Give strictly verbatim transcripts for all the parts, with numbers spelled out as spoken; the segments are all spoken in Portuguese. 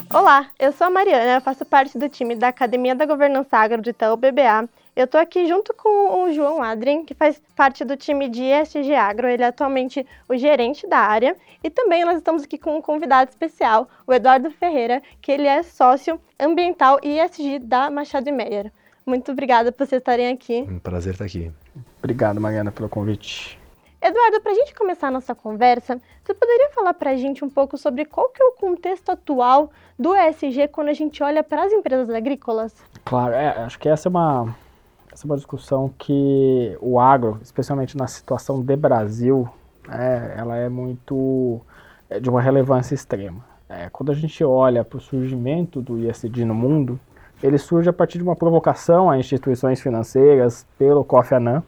Olá, eu sou a Mariana, faço parte do time da Academia da Governança Agro de Itaú B B A. Eu estou aqui junto com o João Adrien, que faz parte do time de E S G Agro. Ele é atualmente o gerente da área. E também nós estamos aqui com um convidado especial, o Eduardo Ferreira, que ele é sócio ambiental e E S G da Machado e Meyer. Muito obrigada por vocês estarem aqui. Um prazer estar aqui. Obrigado, Mariana, pelo convite. Eduardo, para a gente começar a nossa conversa, você poderia falar para a gente um pouco sobre qual que é o contexto atual do E S G quando a gente olha para as empresas agrícolas? Claro, é, acho que essa é, uma, essa é uma discussão que o agro, especialmente na situação de Brasil, é, ela é muito é de uma relevância extrema. É, quando a gente olha para o surgimento do E S G no mundo, ele surge a partir de uma provocação a instituições financeiras pelo Kofi Annan,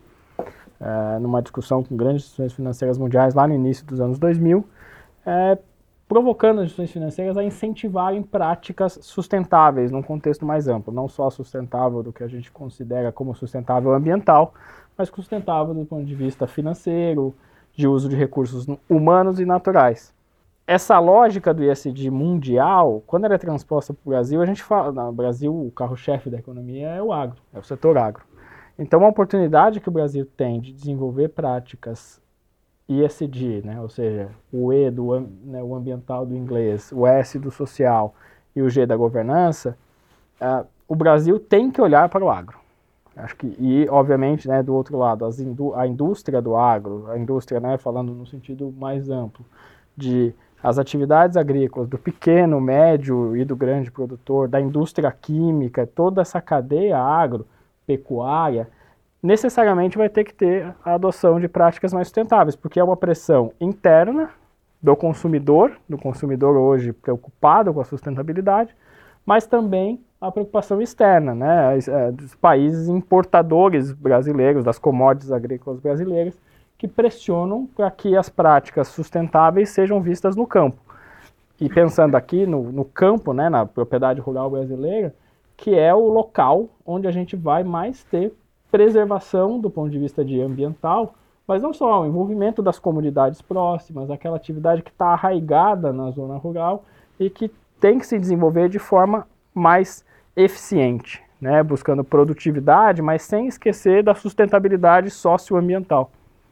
É, numa discussão com grandes instituições financeiras mundiais lá no início dos anos dois mil, é, provocando as instituições financeiras a incentivarem práticas sustentáveis num contexto mais amplo, não só sustentável do que a gente considera como sustentável ambiental, mas sustentável do ponto de vista financeiro, de uso de recursos humanos e naturais. Essa lógica do E S G mundial, quando ela é transposta para o Brasil, a gente fala, no Brasil o carro-chefe da economia é o agro, é o setor agro. Então, a oportunidade que o Brasil tem de desenvolver práticas E S G, né, ou seja, o E do né, o ambiental do inglês, o S do social e o G da governança, uh, o Brasil tem que olhar para o agro. Acho que, e, obviamente, né, do outro lado, as indú a indústria do agro, a indústria, né, falando no sentido mais amplo, de as atividades agrícolas, do pequeno, médio e do grande produtor, da indústria química, toda essa cadeia agro, pecuária, necessariamente vai ter que ter a adoção de práticas mais sustentáveis, porque é uma pressão interna do consumidor, do consumidor hoje preocupado com a sustentabilidade, mas também a preocupação externa, né, dos países importadores brasileiros, das commodities agrícolas brasileiras, que pressionam para que as práticas sustentáveis sejam vistas no campo. E pensando aqui no, no campo, né, na propriedade rural brasileira, que é o local onde a gente vai mais ter preservação do ponto de vista de ambiental, mas não só o envolvimento das comunidades próximas, aquela atividade que está arraigada na zona rural e que tem que se desenvolver de forma mais eficiente, né? Buscando produtividade, mas sem esquecer da sustentabilidade socioambiental.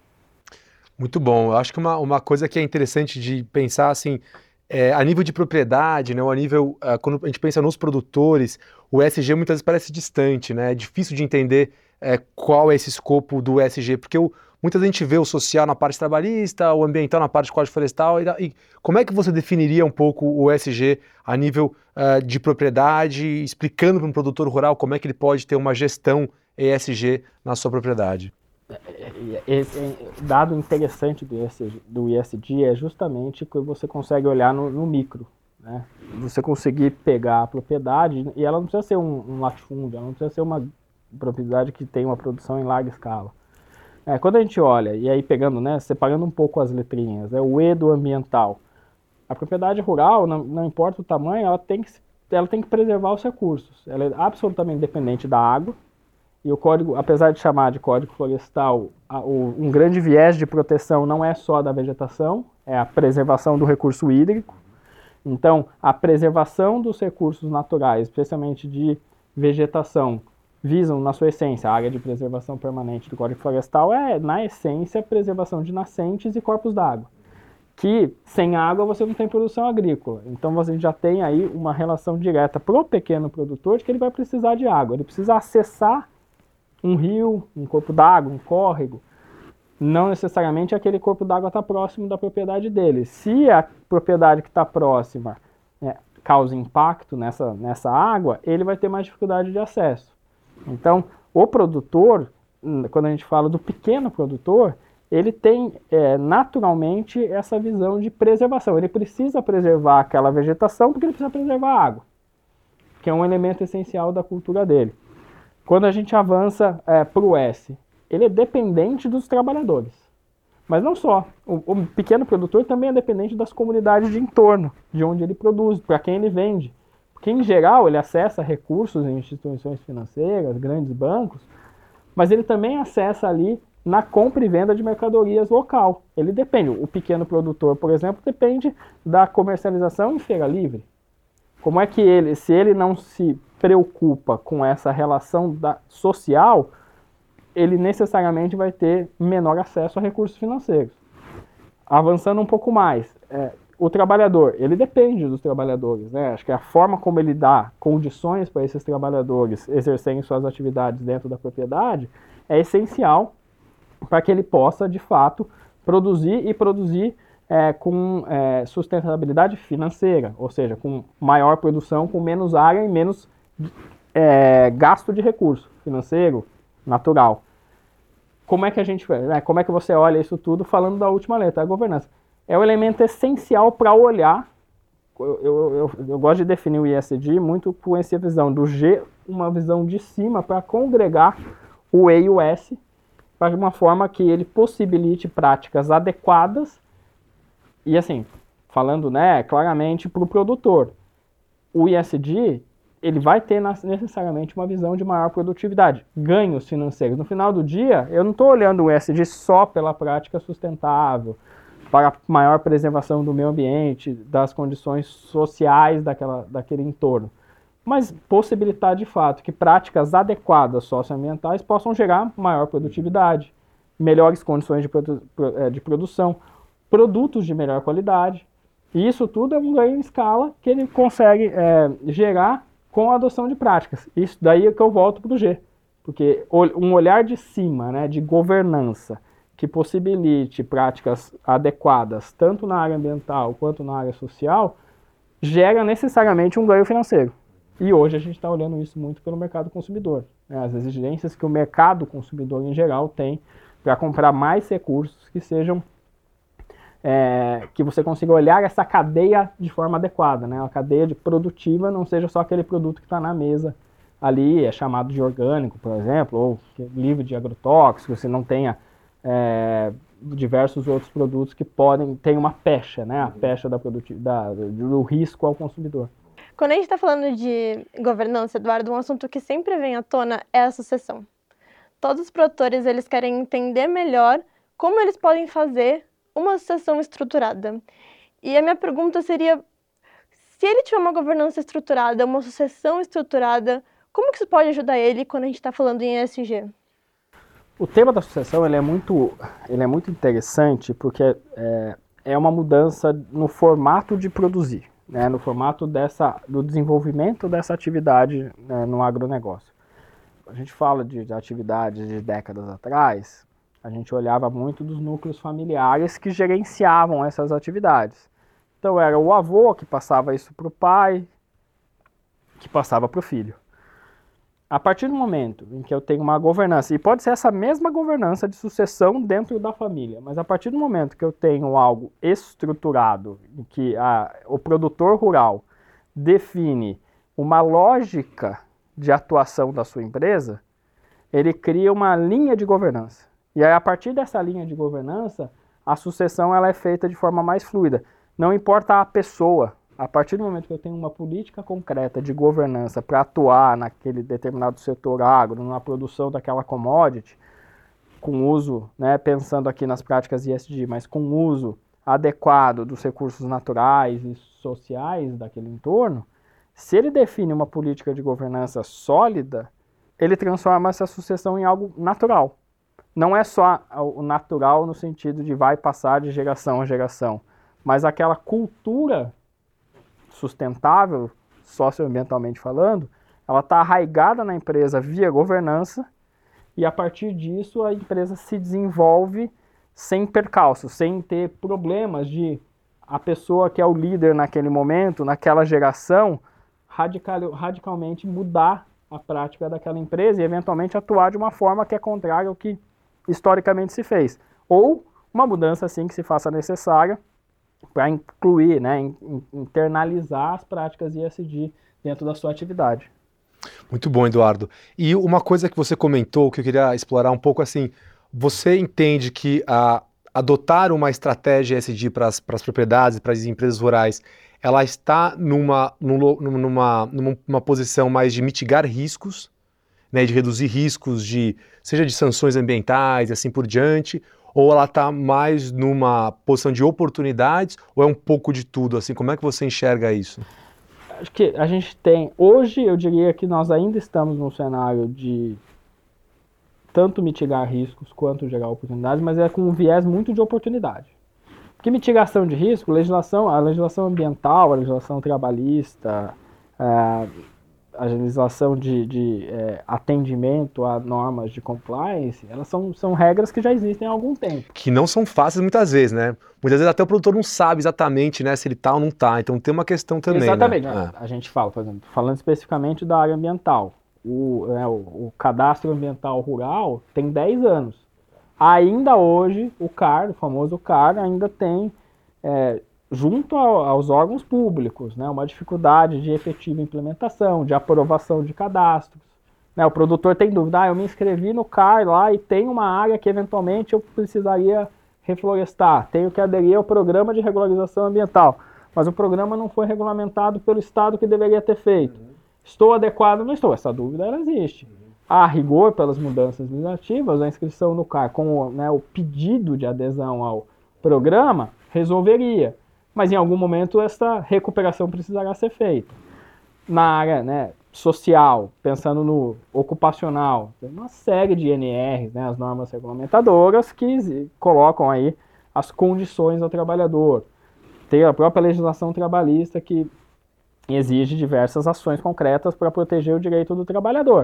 Muito bom. Eu acho que uma, uma coisa que é interessante de pensar assim, É, a nível de propriedade, né, ou a nível, uh, quando a gente pensa nos produtores, o E S G muitas vezes parece distante, né, é difícil de entender é, qual é esse escopo do E S G, porque o, muitas vezes a gente vê o social na parte trabalhista, o ambiental na parte de código florestal, e, e como é que você definiria um pouco o E S G a nível uh, de propriedade, explicando para um produtor rural como é que ele pode ter uma gestão E S G na sua propriedade? Esse dado interessante do E S G, do E S G é justamente que você consegue olhar no, no micro, né? Você conseguir pegar a propriedade, e ela não precisa ser um, um latifúndio, ela não precisa ser uma propriedade que tem uma produção em larga escala. É, quando a gente olha, e aí pegando, né, separando um pouco as letrinhas, é o E do ambiental. A propriedade rural, não, não importa o tamanho, ela tem, que, ela tem que preservar os recursos. Ela é absolutamente dependente da água. E o código, apesar de chamar de código florestal, a, o, um grande viés de proteção não é só da vegetação, é a preservação do recurso hídrico. Então, a preservação dos recursos naturais, especialmente de vegetação, visam, na sua essência, a área de preservação permanente do código florestal é, na essência, a preservação de nascentes e corpos d'água. Que, sem água, você não tem produção agrícola. Então, você já tem aí uma relação direta para o pequeno produtor de que ele vai precisar de água. Ele precisa acessar um rio, um corpo d'água, um córrego, não necessariamente aquele corpo d'água está próximo da propriedade dele. Se a propriedade que está próxima, né, causa impacto nessa, nessa água, ele vai ter mais dificuldade de acesso. Então, o produtor, quando a gente fala do pequeno produtor, ele tem é, naturalmente essa visão de preservação. Ele precisa preservar aquela vegetação porque ele precisa preservar a água, que é um elemento essencial da cultura dele. Quando a gente avança é, para o S, ele é dependente dos trabalhadores. Mas não só. O, o pequeno produtor também é dependente das comunidades de entorno, de onde ele produz, para quem ele vende. Porque, em geral, ele acessa recursos em instituições financeiras, grandes bancos, mas ele também acessa ali na compra e venda de mercadorias local. Ele depende. O pequeno produtor, por exemplo, depende da comercialização em feira livre. Como é que ele, se ele não se preocupa com essa relação da, social, ele necessariamente vai ter menor acesso a recursos financeiros. Avançando um pouco mais, é, o trabalhador, ele depende dos trabalhadores, né? Acho que a forma como ele dá condições para esses trabalhadores exercerem suas atividades dentro da propriedade é essencial para que ele possa, de fato, produzir e produzir é, com é, sustentabilidade financeira, ou seja, com maior produção, com menos área e menos é, gasto de recurso financeiro, natural. Como é que a gente, né, como é que você olha isso tudo falando da última letra, a governança? É o elemento essencial para olhar, eu, eu, eu, eu gosto de definir o E S G muito com essa visão do G, uma visão de cima para congregar o E e o S, para uma forma que ele possibilite práticas adequadas e assim, falando né, claramente para o produtor. O E S G ele vai ter necessariamente uma visão de maior produtividade, ganhos financeiros. No final do dia, eu não estou olhando o E S G só pela prática sustentável, para maior preservação do meio ambiente, das condições sociais daquela, daquele entorno, mas possibilitar de fato que práticas adequadas socioambientais possam gerar maior produtividade, melhores condições de, produ de produção, produtos de melhor qualidade. E isso tudo é um ganho em escala que ele consegue é, gerar com a adoção de práticas. Isso daí é que eu volto para o G, porque um olhar de cima, né, de governança, que possibilite práticas adequadas, tanto na área ambiental quanto na área social, gera necessariamente um ganho financeiro. E hoje a gente está olhando isso muito pelo mercado consumidor, né, as exigências que o mercado consumidor em geral tem para comprar mais recursos que sejam É, que você consiga olhar essa cadeia de forma adequada, né? A cadeia de produtiva não seja só aquele produto que está na mesa ali, é chamado de orgânico, por exemplo, ou livre de agrotóxicos, você não tenha é, diversos outros produtos que podem ter uma pecha, né? A pecha da produtividade, do risco ao consumidor. Quando a gente está falando de governança, Eduardo, um assunto que sempre vem à tona é a sucessão. Todos os produtores eles querem entender melhor como eles podem fazer uma sucessão estruturada. E a minha pergunta seria, se ele tiver uma governança estruturada, uma sucessão estruturada, como que isso pode ajudar ele quando a gente está falando em E S G? O tema da sucessão ele é, muito, ele é muito interessante porque é, é uma mudança no formato de produzir, né, no formato dessa, do desenvolvimento dessa atividade, né, no agronegócio. A gente fala de, de atividades de décadas atrás, a gente olhava muito dos núcleos familiares que gerenciavam essas atividades. Então era o avô que passava isso para o pai, que passava para o filho. A partir do momento em que eu tenho uma governança, e pode ser essa mesma governança de sucessão dentro da família, mas a partir do momento que eu tenho algo estruturado, em que a, o produtor rural define uma lógica de atuação da sua empresa, ele cria uma linha de governança. E aí, a partir dessa linha de governança, a sucessão ela é feita de forma mais fluida. Não importa a pessoa, a partir do momento que eu tenho uma política concreta de governança para atuar naquele determinado setor agro, na produção daquela commodity, com uso, né, pensando aqui nas práticas E S G, mas com uso adequado dos recursos naturais e sociais daquele entorno, se ele define uma política de governança sólida, ele transforma essa sucessão em algo natural. Não é só o natural no sentido de vai passar de geração a geração, mas aquela cultura sustentável, socioambientalmente falando, ela está arraigada na empresa via governança e a partir disso a empresa se desenvolve sem percalços, sem ter problemas de a pessoa que é o líder naquele momento, naquela geração, radical, radicalmente mudar a prática daquela empresa e eventualmente atuar de uma forma que é contrária ao que historicamente se fez, ou uma mudança assim que se faça necessária para incluir, né, internalizar as práticas E S G dentro da sua atividade. Muito bom, Eduardo. E uma coisa que você comentou, que eu queria explorar um pouco, assim, você entende que a, adotar uma estratégia E S G para as propriedades, para as empresas rurais, ela está numa, numa, numa, numa posição mais de mitigar riscos, né, de reduzir riscos, de, seja de sanções ambientais e assim por diante, ou ela está mais numa posição de oportunidades, ou é um pouco de tudo? Assim, como é que você enxerga isso? acho que a gente tem, hoje eu diria que nós ainda estamos num cenário de tanto mitigar riscos quanto gerar oportunidades, mas é com um viés muito de oportunidade. Porque mitigação de risco, legislação, a legislação ambiental, a legislação trabalhista, a, a legislação de, de é, atendimento a normas de compliance, elas são, são regras que já existem há algum tempo. Que não são fáceis muitas vezes, né? Muitas vezes até o produtor não sabe exatamente, né, se ele tá ou não tá. Então tem uma questão também, exatamente, né? Exatamente. A gente fala, por exemplo, falando especificamente da área ambiental. O, né, o, o cadastro ambiental rural tem dez anos. Ainda hoje, o C A R, o famoso C A R, ainda tem, é, junto ao, aos órgãos públicos, né, uma dificuldade de efetiva implementação, de aprovação de cadastros. Né, o produtor tem dúvida, ah, eu me inscrevi no C A R lá e tem uma área que eventualmente eu precisaria reflorestar, tenho que aderir ao programa de regularização ambiental, mas o programa não foi regulamentado pelo Estado que deveria ter feito. Estou adequado ou não estou? Essa dúvida ela existe. A rigor, pelas mudanças legislativas, a inscrição no C A R com, né, o pedido de adesão ao programa resolveria. Mas em algum momento essa recuperação precisará ser feita. Na área, né, social, pensando no ocupacional, tem uma série de N Rs, né, as normas regulamentadoras, que colocam aí as condições ao trabalhador. Tem a própria legislação trabalhista que exige diversas ações concretas para proteger o direito do trabalhador.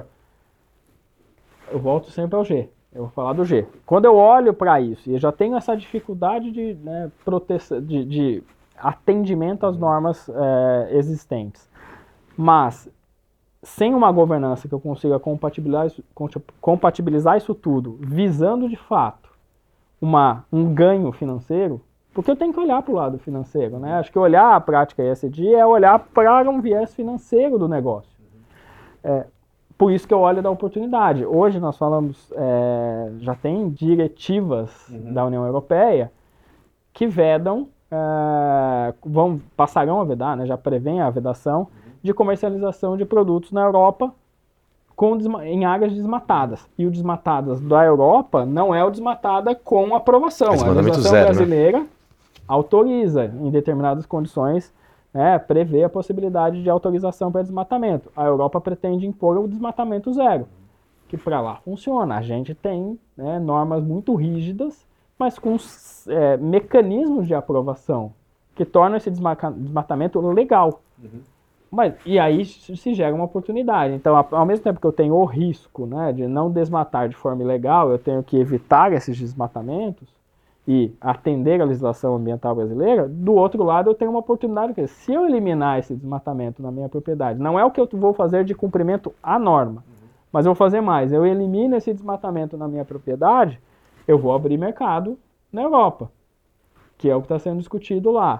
Eu volto sempre ao G. Eu vou falar do G. Quando eu olho para isso e eu já tenho essa dificuldade de, né, proteção, de, de atendimento às normas é, existentes, mas sem uma governança que eu consiga compatibilizar isso, compatibilizar isso tudo, visando de fato uma, um ganho financeiro, porque eu tenho que olhar para o lado financeiro, né? Acho que olhar a prática E S G é olhar para um viés financeiro do negócio. É, por isso que eu olho da oportunidade. Hoje nós falamos, é, já tem diretivas uhum. da União Europeia que vedam, é, vão, passarão a vedar, né? Já prevêem a vedação uhum. de comercialização de produtos na Europa com, em áreas desmatadas. E o desmatadas da Europa não é o desmatada com aprovação. A legislação zero, brasileira né? autoriza, em determinadas condições, né, prevê a possibilidade de autorização para desmatamento. A Europa pretende impor o desmatamento zero, que para lá funciona. A gente tem, né, normas muito rígidas, mas com é, mecanismos de aprovação que tornam esse desmatamento legal. Uhum. Mas, e aí se gera uma oportunidade. Então, ao mesmo tempo que eu tenho o risco, né, de não desmatar de forma ilegal, eu tenho que evitar esses desmatamentos e atender a legislação ambiental brasileira, do outro lado eu tenho uma oportunidade, que se eu eliminar esse desmatamento na minha propriedade, não é o que eu vou fazer de cumprimento à norma, uhum. mas eu vou fazer mais, eu elimino esse desmatamento na minha propriedade, eu vou abrir mercado na Europa, que é o que está sendo discutido lá.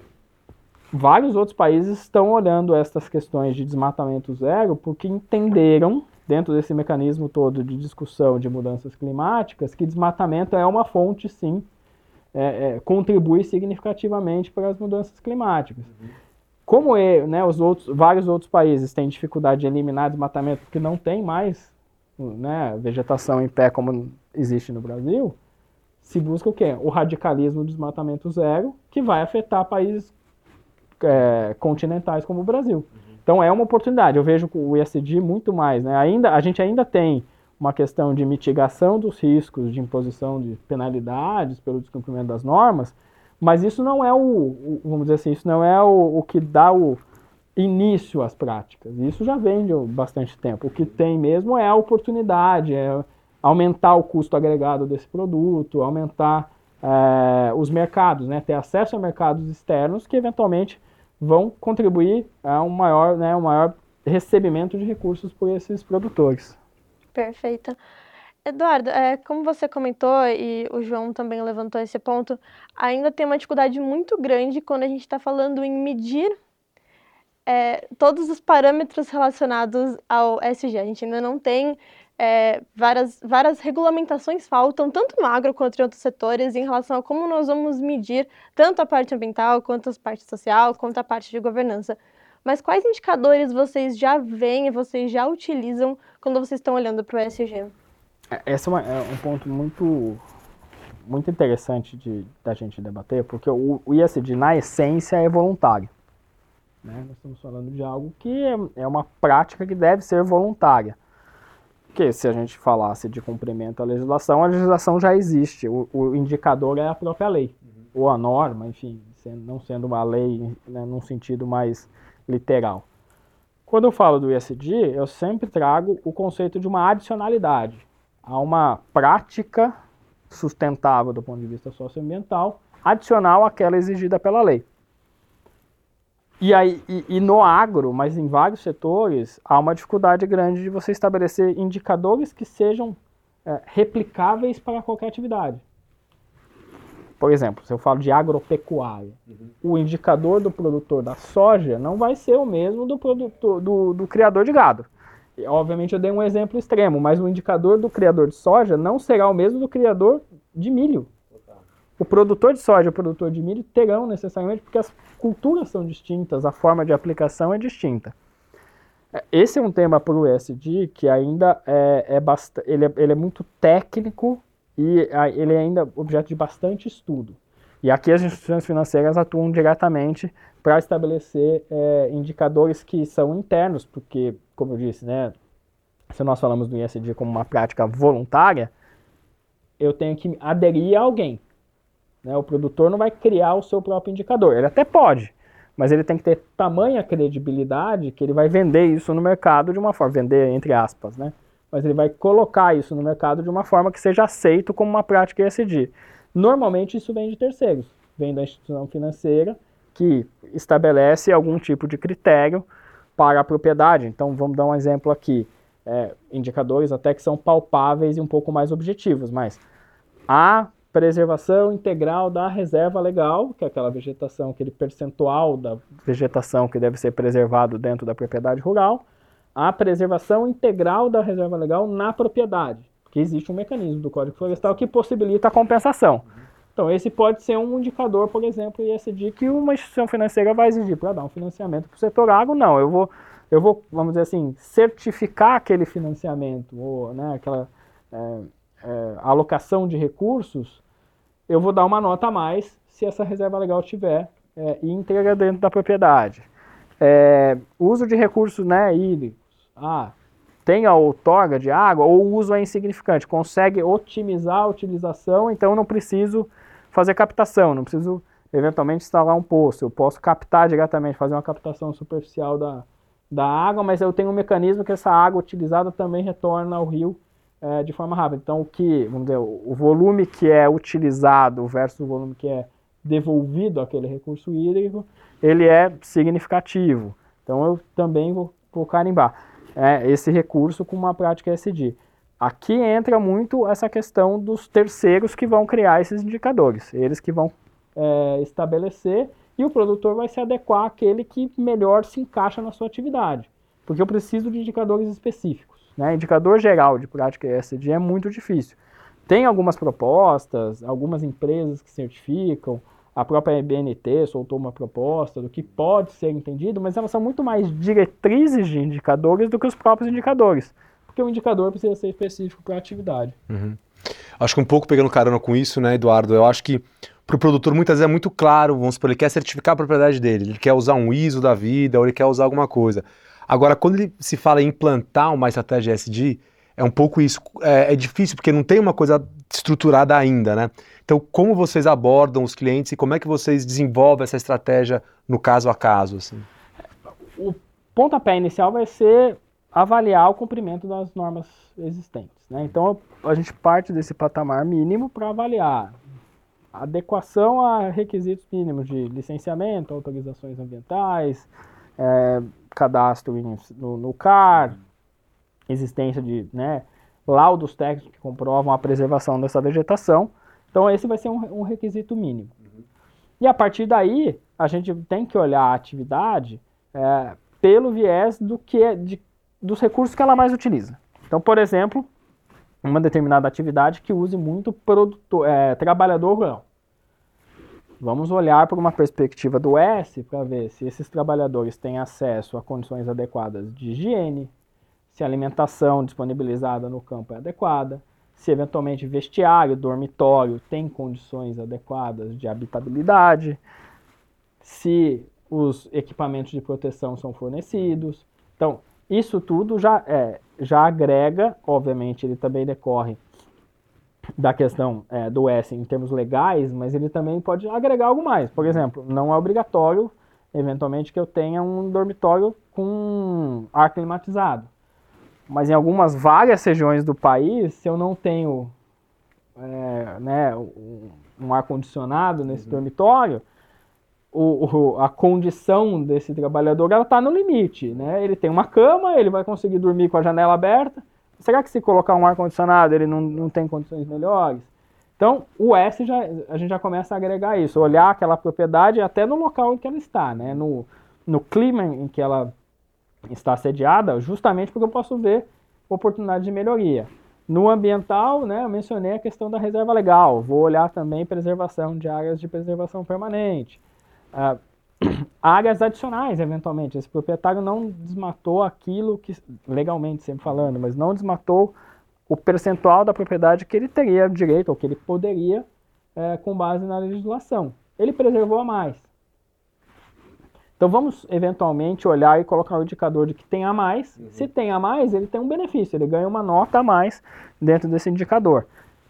Vários outros países estão olhando essas questões de desmatamento zero porque entenderam, dentro desse mecanismo todo de discussão de mudanças climáticas, que desmatamento é uma fonte, sim, é, é, contribui significativamente para as mudanças climáticas. Uhum. Como é, né, os outros, vários outros países têm dificuldade de eliminar desmatamento porque não tem mais, né, vegetação em pé como existe no Brasil, se busca o quê? O radicalismo do desmatamento zero, que vai afetar países é, continentais como o Brasil. Então é uma oportunidade, eu vejo o E S G muito mais, né? Ainda, a gente ainda tem uma questão de mitigação dos riscos, de imposição de penalidades pelo descumprimento das normas, mas isso não é o, o vamos dizer assim, isso não é o, o que dá o início às práticas, isso já vem de bastante tempo. O que tem mesmo é a oportunidade, é aumentar o custo agregado desse produto, aumentar é, os mercados, né? Ter acesso a mercados externos que eventualmente vão contribuir a um maior, né, um maior recebimento de recursos por esses produtores. Perfeito. Eduardo, é, como você comentou e o João também levantou esse ponto, ainda tem uma dificuldade muito grande quando a gente está falando em medir é, todos os parâmetros relacionados ao E S G. A gente ainda não tem é, várias, várias regulamentações faltam, tanto no agro quanto em outros setores, em relação a como nós vamos medir tanto a parte ambiental, quanto a parte social, quanto a parte de governança. Mas quais indicadores vocês já veem e vocês já utilizam quando vocês estão olhando para o E S G? Esse é, uma, é um ponto muito, muito interessante de, da gente debater, porque o, o E S G, na essência, é voluntário. né? Nós estamos falando de algo que é, é uma prática que deve ser voluntária. Porque se a gente falasse de cumprimento à legislação, a legislação já existe, o, o indicador é a própria lei, uhum. ou a norma, enfim, não sendo uma lei, né, num sentido mais literal. Quando eu falo do E S G, eu sempre trago o conceito de uma adicionalidade. Há uma prática sustentável do ponto de vista socioambiental, adicional àquela exigida pela lei. E, aí, e, e no agro, mas em vários setores, há uma dificuldade grande de você estabelecer indicadores que sejam é, replicáveis para qualquer atividade. Por exemplo, se eu falo de agropecuária, uhum. o indicador do produtor da soja não vai ser o mesmo do, produtor, do, do criador de gado. E, obviamente eu dei um exemplo extremo, mas o indicador do criador de soja não será o mesmo do criador de milho. O produtor de soja e o produtor de milho terão necessariamente, porque as culturas são distintas, a forma de aplicação é distinta. Esse é um tema para o E S G que ainda é, é, bast... ele é, ele é muito técnico e ele é ainda objeto de bastante estudo. E aqui as instituições financeiras atuam diretamente para estabelecer é, indicadores que são internos, porque, como eu disse, né, se nós falamos do E S G como uma prática voluntária, eu tenho que aderir a alguém. Né? O produtor não vai criar o seu próprio indicador. Ele até pode, mas ele tem que ter tamanha credibilidade que ele vai vender isso no mercado de uma forma, vender entre aspas, né? Mas ele vai colocar isso no mercado de uma forma que seja aceito como uma prática E S G. Normalmente isso vem de terceiros, vem da instituição financeira que estabelece algum tipo de critério para a propriedade. Então vamos dar um exemplo aqui, é, indicadores até que são palpáveis e um pouco mais objetivos, mas a preservação integral da reserva legal, que é aquela vegetação, aquele percentual da vegetação que deve ser preservado dentro da propriedade rural, a preservação integral da reserva legal na propriedade, porque existe um mecanismo do Código Florestal que possibilita a compensação. Então esse pode ser um indicador, por exemplo, E S G que uma instituição financeira vai exigir para dar um financiamento para o setor agro. Não, eu vou, eu vou, vamos dizer assim, certificar aquele financiamento, ou né, aquela é, é, alocação de recursos, eu vou dar uma nota a mais se essa reserva legal tiver é, íntegra dentro da propriedade. É, uso de recursos, né, hídricos. Ah, tem a outorga de água ou o uso é insignificante, consegue otimizar a utilização, então eu não preciso fazer captação, não preciso eventualmente instalar um poço, eu posso captar diretamente, fazer uma captação superficial da, da água, mas eu tenho um mecanismo que essa água utilizada também retorna ao rio é, de forma rápida. Então o que, vamos dizer, o volume que é utilizado versus o volume que é devolvido àquele recurso hídrico, ele é significativo. Então eu também vou, vou carimbar é, esse recurso com uma prática E S G. Aqui entra muito essa questão dos terceiros que vão criar esses indicadores, eles que vão é, estabelecer e o produtor vai se adequar àquele que melhor se encaixa na sua atividade, porque eu preciso de indicadores específicos. Né? Indicador geral de prática E S G é muito difícil. Tem algumas propostas, algumas empresas que certificam, a própria B N T soltou uma proposta do que pode ser entendido, mas elas são muito mais diretrizes de indicadores do que os próprios indicadores, porque o indicador precisa ser específico para a atividade. Uhum. Acho que um pouco pegando carona com isso, né, Eduardo, eu acho que para o produtor muitas vezes é muito claro, vamos supor, ele quer certificar a propriedade dele, ele quer usar um I S O da vida, ou ele quer usar alguma coisa. Agora, quando ele se fala em implantar uma estratégia E S G, é um pouco isso, é, é difícil porque não tem uma coisa estruturada ainda, né? Então, como vocês abordam os clientes e como é que vocês desenvolvem essa estratégia no caso a caso? Assim? O pontapé inicial vai ser avaliar o cumprimento das normas existentes, né? Então, a gente parte desse patamar mínimo para avaliar a adequação a requisitos mínimos de licenciamento, autorizações ambientais, é, cadastro no, no C A R, existência de né, laudos técnicos que comprovam a preservação dessa vegetação. Então esse vai ser um, um requisito mínimo. Uhum. E a partir daí, a gente tem que olhar a atividade é, pelo viés do que é de, dos recursos que ela mais utiliza. Então, por exemplo, uma determinada atividade que use muito produtor, é, trabalhador rural. Vamos olhar por uma perspectiva do S para ver se esses trabalhadores têm acesso a condições adequadas de higiene, se a alimentação disponibilizada no campo é adequada, se eventualmente vestiário, dormitório tem condições adequadas de habitabilidade, se os equipamentos de proteção são fornecidos. Então, isso tudo já, é, já agrega, obviamente, ele também decorre da questão é, do S em termos legais, mas ele também pode agregar algo mais. Por exemplo, não é obrigatório, eventualmente, que eu tenha um dormitório com ar climatizado. Mas em algumas várias regiões do país, se eu não tenho é, né, um, um ar-condicionado nesse uhum. dormitório, o, o, a condição desse trabalhador está no limite. Né? Ele tem uma cama, ele vai conseguir dormir com a janela aberta. Será que se colocar um ar-condicionado ele não, não tem condições melhores? Então, o S, já, a gente já começa a agregar isso, olhar aquela propriedade até no local em que ela está, né? no, no clima em que ela está sediada, justamente porque eu posso ver oportunidade de melhoria. No ambiental, né, eu mencionei a questão da reserva legal, vou olhar também preservação de áreas de preservação permanente. Uh, áreas adicionais, eventualmente. Esse proprietário não desmatou aquilo que, legalmente sempre falando, mas não desmatou o percentual da propriedade que ele teria direito, ou que ele poderia, é, com base na legislação. Ele preservou a mais. Então vamos, eventualmente, olhar e colocar o indicador de que tem a mais. Uhum. Se tem a mais, ele tem um benefício, ele ganha uma nota a mais dentro desse indicador.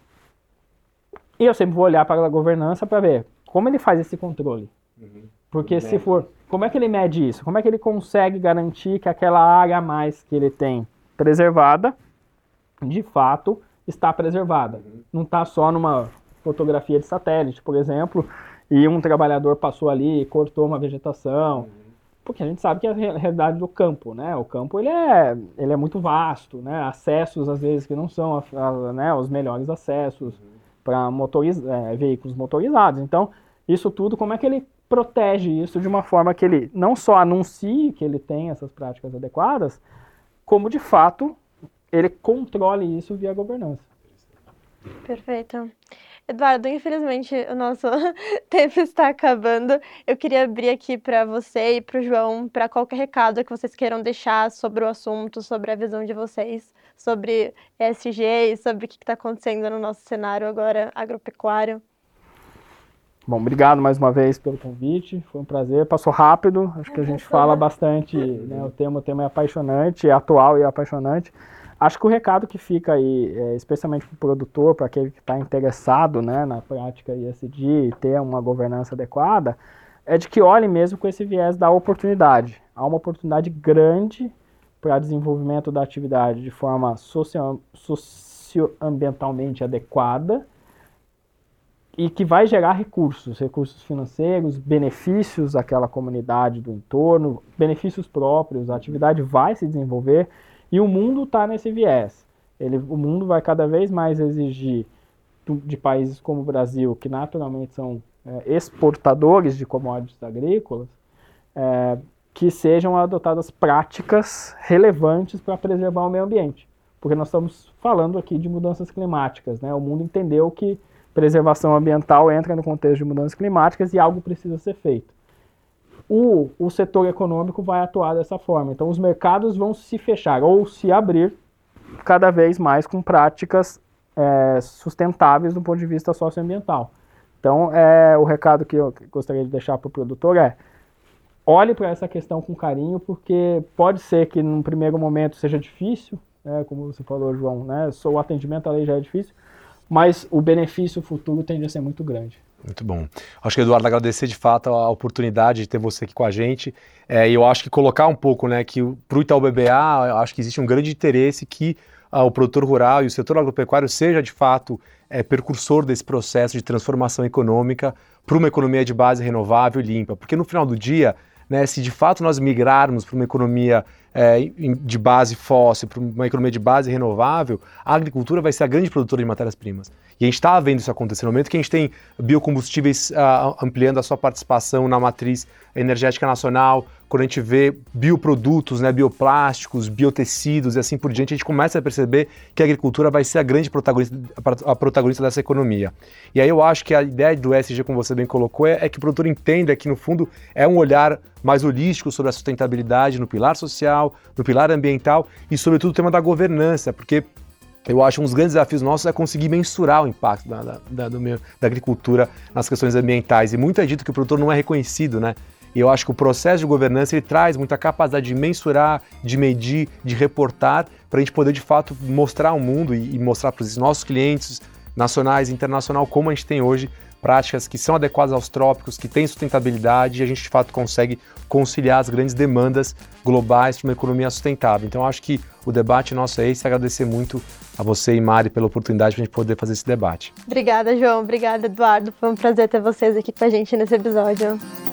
E eu sempre vou olhar para a governança para ver como ele faz esse controle. Uhum. Porque ele se mede. for, como é que ele mede isso? Como é que ele consegue garantir que aquela área a mais que ele tem preservada, de fato, está preservada? Uhum. Não está só numa fotografia de satélite, por exemplo, e um trabalhador passou ali e cortou uma vegetação. Uhum. Porque a gente sabe que é a realidade do campo, né? O campo ele é, ele é muito vasto, né? Acessos, às vezes, que não são a, a, né, os melhores acessos uhum. para motoriz, é, veículos motorizados. Então, isso tudo, como é que ele protege isso de uma forma que ele não só anuncie que ele tem essas práticas adequadas, como de fato ele controle isso via governança. Perfeito. Eduardo, infelizmente o nosso tempo está acabando. Eu queria abrir aqui para você e para o João, para qualquer recado que vocês queiram deixar sobre o assunto, sobre a visão de vocês, sobre E S G e sobre o que está acontecendo no nosso cenário agora agropecuário. Bom, obrigado mais uma vez pelo convite, foi um prazer, passou rápido, acho que a gente fala bastante, né, o tema, o tema é apaixonante, é atual e é apaixonante. Acho que o recado que fica aí, é, especialmente para o produtor, para aquele que está interessado, né, na prática E S G e ter uma governança adequada, é de que olhe mesmo com esse viés da oportunidade. Há uma oportunidade grande para desenvolvimento da atividade de forma socio, socioambientalmente adequada, e que vai gerar recursos, recursos financeiros, benefícios àquela comunidade do entorno, benefícios próprios, a atividade vai se desenvolver e o mundo está nesse viés. Ele, o mundo vai cada vez mais exigir de países como o Brasil, que naturalmente são é, exportadores de commodities agrícolas, é, que sejam adotadas práticas relevantes para preservar o meio ambiente. Porque nós estamos falando aqui de mudanças climáticas, né? O mundo entendeu que preservação ambiental entra no contexto de mudanças climáticas e algo precisa ser feito. O, o setor econômico vai atuar dessa forma. Então, os mercados vão se fechar ou se abrir cada vez mais com práticas é, sustentáveis do ponto de vista socioambiental. Então, é, o recado que eu gostaria de deixar para o produtor é: olhe para essa questão com carinho, porque pode ser que num primeiro momento seja difícil, né, como você falou, João, né, só o atendimento à lei já é difícil, mas o benefício futuro tende a ser muito grande. Muito bom. Acho que, Eduardo, agradecer de fato a oportunidade de ter você aqui com a gente. É, e eu acho que colocar um pouco, né, que para o Itaú B B A, eu acho que existe um grande interesse que ah, o produtor rural e o setor agropecuário seja, de fato, é, precursor desse processo de transformação econômica para uma economia de base renovável e limpa. Porque no final do dia, né, se de fato nós migrarmos para uma economia é, de base fóssil, para uma economia de base renovável, a agricultura vai ser a grande produtora de matérias-primas. E a gente está vendo isso acontecer no momento que a gente tem biocombustíveis uh, ampliando a sua participação na matriz energética nacional, quando a gente vê bioprodutos, né, bioplásticos, biotecidos e assim por diante, a gente começa a perceber que a agricultura vai ser a grande protagonista, a protagonista dessa economia. E aí eu acho que a ideia do E S G, como você bem colocou, é, é que o produtor entenda que, no fundo, é um olhar mais holístico sobre a sustentabilidade no pilar social, no pilar ambiental e, sobretudo, o tema da governança, porque eu acho que um dos grandes desafios nossos é conseguir mensurar o impacto da, da, da, do meio, da agricultura nas questões ambientais. E muito é dito que o produtor não é reconhecido, né? E eu acho que o processo de governança ele traz muita capacidade de mensurar, de medir, de reportar, para a gente poder de fato mostrar ao mundo e, e mostrar para os nossos clientes nacionais e internacional como a gente tem hoje práticas que são adequadas aos trópicos, que têm sustentabilidade e a gente de fato consegue conciliar as grandes demandas globais para uma economia sustentável. Então eu acho que o debate nosso é esse, agradecer muito a você e Mari pela oportunidade para a gente poder fazer esse debate. Obrigada, João. Obrigada, Eduardo. Foi um prazer ter vocês aqui com a gente nesse episódio.